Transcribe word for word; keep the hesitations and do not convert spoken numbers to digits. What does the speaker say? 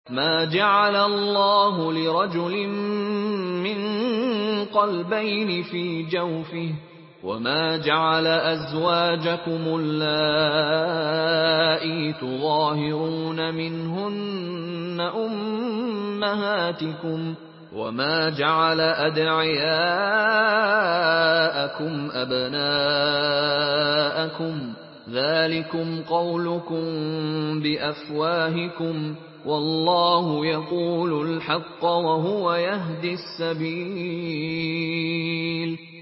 ما جعل الله لرجل من قلبين في جوفه وما جعل أزواجكم اللائي تظاهرون منهن أمهاتكم وما جعل أدعياءكم أبناءكم ذلكم قولكم بأفواهكم والله يقول الحق وهو يهدي السبيل